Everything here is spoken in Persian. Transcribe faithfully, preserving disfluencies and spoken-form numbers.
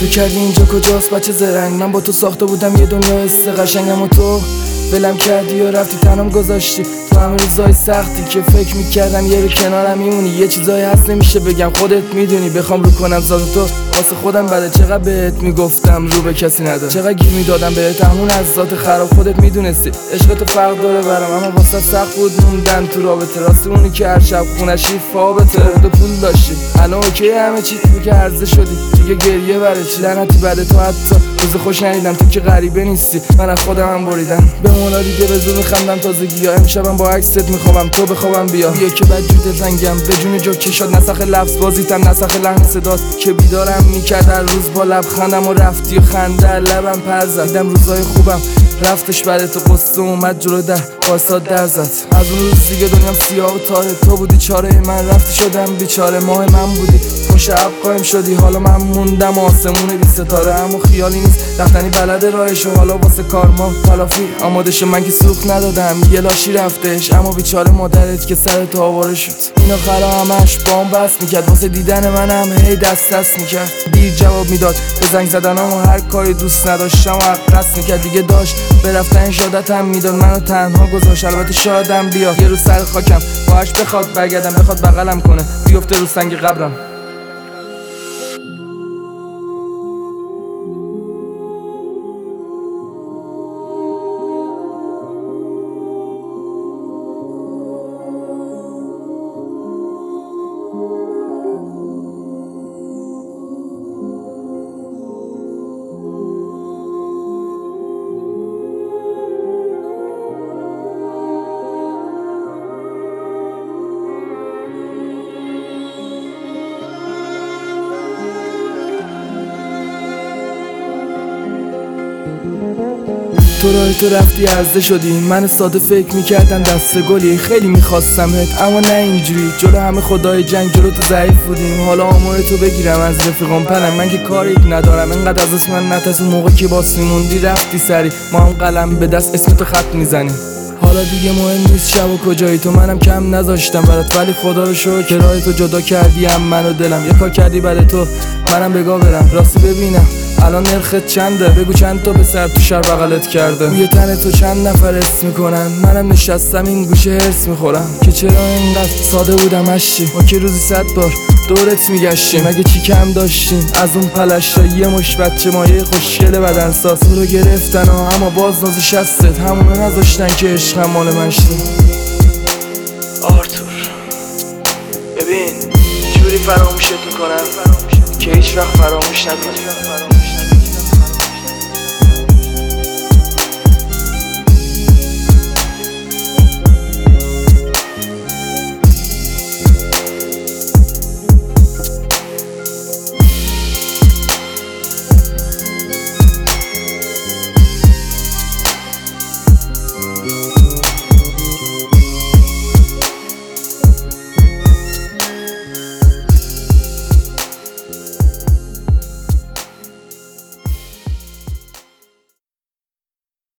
تو کردی اینجا کجاست بچه زرنگ؟ من با تو ساخته بودم یه دنیا حس قشنگم و تو ولم کردی و رفتی تنم گذاشتی تو همه روزای سختی که فکر میکردم یه رو کنارم میمونی. یه چیزایی هست نمیشه بگم خودت میدونی، بخوام رو کنم ذات تو واسه خودم بده. چقدر بهت میگفتم رو به کسی نده، چقدر گیر میدادم بهت همون از ذات خراب خودت میدونستی. عشق تو فرق داره برام اما واسه سخت بود موندن تو رابطه. راستی اونی که هر شب خونشی فابته و پول داشتی الان اوکی همه چی تو که عرضه شدی دیگه گریه برای چی؟ لعنتی بده تو حتی روز خوش ندیدم تو که غریبه نیستی. من از خودم هم بریدم به مولا دیگه به زور میخندم تازگی ها. امشبم با عکست میخوابم تو بخوابم بیا بیا که بد جوت زنگم به جون جو کشاد نسخ لفظ بازیتم نسخ لحن صداست که بیدارم میکرد هر روز با لبخندم و رفتی و خنده لبم پر زد. دیدم روزای خوبم رفتش برای تو قصه اومد جلو در واسات در زد. از اون روز دیگه دنیام سیاه و تاره تو بودی چاره من رفتی شدم بیچاره ماه من بودی تو شب قایم شدی حالا من موندم آسمون بی ستاره. اما خیالی نیست رفتنی بلد راهش و حالا واسه کارما تلافی آماده شد. من که سوخت ندادم یه لاشی رفتش اما بیچاره مادرت که سر تو آواره شد. اینا خلا همش بام بس میکرد واسه دیدن منم هی دست دست میکرد دیر جواب میداد به زنگ زدنم و هر کاری دوست نداشتم و عقص میکرد دیگه داشت به رفتن شادتم میداد منو تنها گذاشت. البته شادم بیا یه روز سر خاکم باهاش بخواد برگردم بخواد بغلم کنه بیفته رو سنگ قبرم. تو راه تو رفتی عرضه شدی من ساده فکر میکردم دست گلی خیلی میخواستمت اما نه اینجوری جلو همه خدای جنگ جلو تو ضعیف بودیم. حالا آمار تو بگیرم از رفیقام پنم من که کاری ندارم اینقدر از اسم من نترس. اون موقع که باز میموندی رفتی سری ما هم قلم به دست اسم تو خط میزنیم. حالا دیگه مهم نیست شب و کجایی تو منم کم نذاشتم برات ولی خدا رو شکر که راه تو جدا کردی هم منو دلم یه کار کردی برای تو منم بگاه برم. راستی ببینم الان نرخت چنده بگو چند تا به سر تو شهر بغلت کرده روی تن تو چند نفر اسم میکنن منم نشستم این گوشه هرس میخورم که چرا اینقدر ساده بودم هشتی ما که روزی صد بار دورت میگشتیم مگه چی کم داشتیم از اون پلشتا یه مش بچه مایه خوشگل بدنساز تو رو گرفتن ها اما باز ناز شستت همونو نذاشتن که عشقم مال من شد. آرتور ببین جوری فراموشت میکنم که هیچ وقت فراموش نکنی.